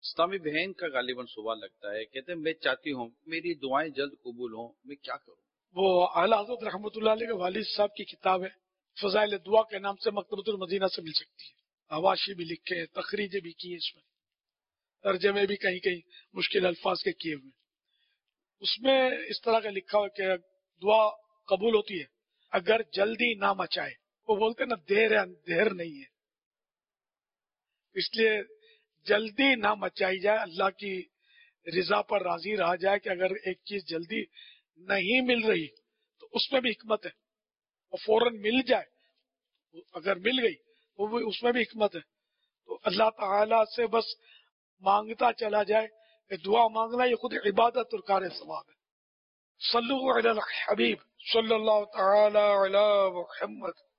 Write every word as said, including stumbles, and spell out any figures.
इस्लामी बहन का गालिबन सवाल लगता है, कहते हैं मैं चाहती हूँ मेरी दुआएं जल्द कबूल हों, मैं क्या करूँ? वो आला हज़रत रहमतुल्लाह अलैह के वालिद साहब की किताब है, फजाइल दुआ के नाम से मकतबतुल मदीना से मिल सकती है। हवाशी भी लिखे हैं, तखरीजें भी की है, इसमें तर्जमे भी कहीं कहीं मुश्किल अल्फाज के किए हुए। उसमें इस तरह का लिखा हुआ कि दुआ कबूल होती है अगर जल्दी ना मचाए। वो बोलते ना देर है अंधेर नहीं है, इसलिए जल्दी ना मचाई जाए, अल्लाह की रिजा पर राजी रहा जाए कि अगर एक चीज जल्दी नहीं मिल रही तो उसमें भी हिकमत है, और फौरन मिल जाए, अगर मिल गई तो वो उसमें भी हिकमत है। तो अल्लाह ताला से बस मांगता चला जाए। दुआ मांगना ये खुद इबादत और कार सवाब है। सल्लल्लाहु अलैहि हबीब सल्लल्लाहु तआला अला मुहम्मद।